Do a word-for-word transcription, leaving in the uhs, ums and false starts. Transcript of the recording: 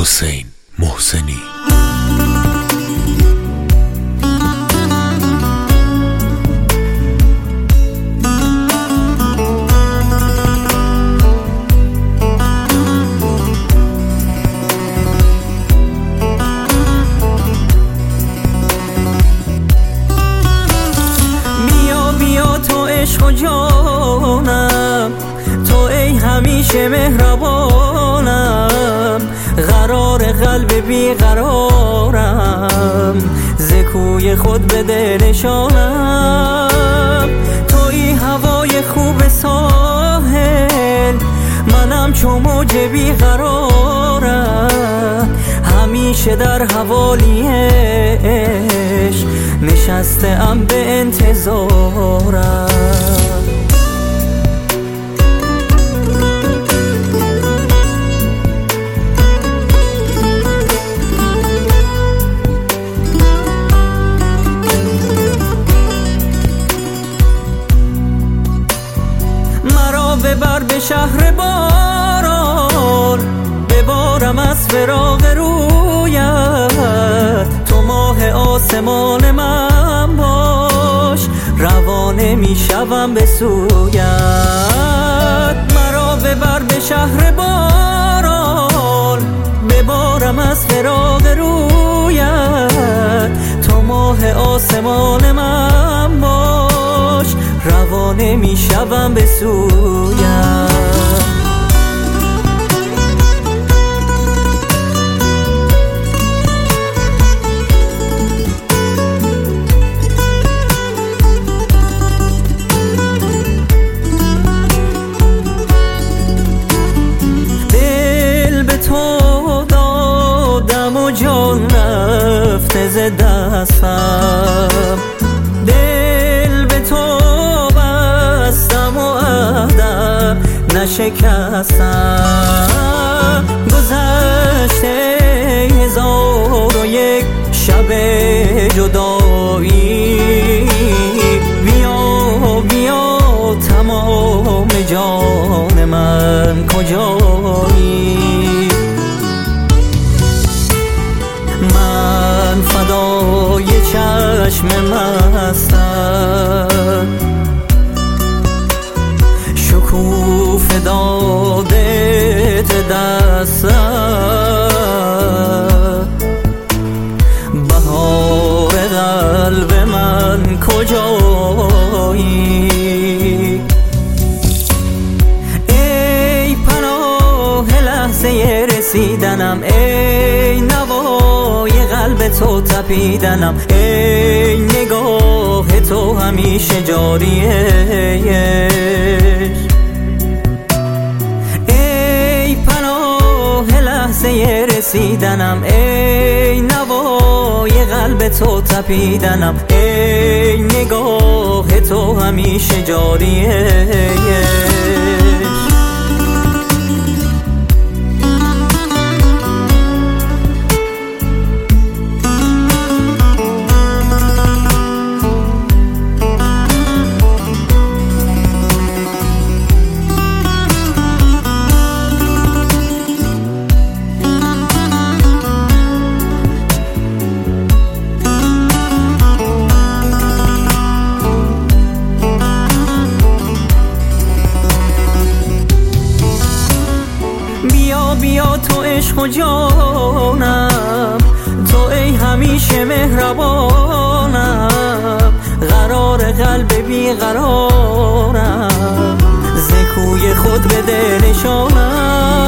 حسین محسنی. عشق و جانم تو ای همیشه مهربانم، قرار قلب بیقرارم ز کوی خود بده نشانم. توی هوای خوب ساحل منم چو موج بیقرارم، همیشه در حوالی عشق نشسته ام به انتظارم. مرا ببر به شهر باران، ببارم از فراق رویت، تو ماه آسمان من باش، روانه می شوم به سویت. مرا ببر به شهر باران، ببارم از فراق رویت، تو ماه آسمان من باش، روانه می شوم به سویت. تو دادم و جان رفته ز دستم، دل به تو بستم و عهدم نشکستم. گذشته هزار و یک شب جدایی، بیا بیا تمام جان من کجایی؟ من فدای چشم مستم، شکوفه داده دستم، بهار قلب من کجایی؟ ای پناه لحظه رسیدنم، ای نوای قلب تو تپیدنم، ای نگاه تو همیشه جاریه، ای پناه لحظه رسیدنم، ای نوای قلب تو تپیدنم، ای نگاه تو همیشه جاریه. بیا تو عشق و جانم تو ای همیشه مهربانم، قرار قلب بیقرارم ز کوی خود بده نشانم.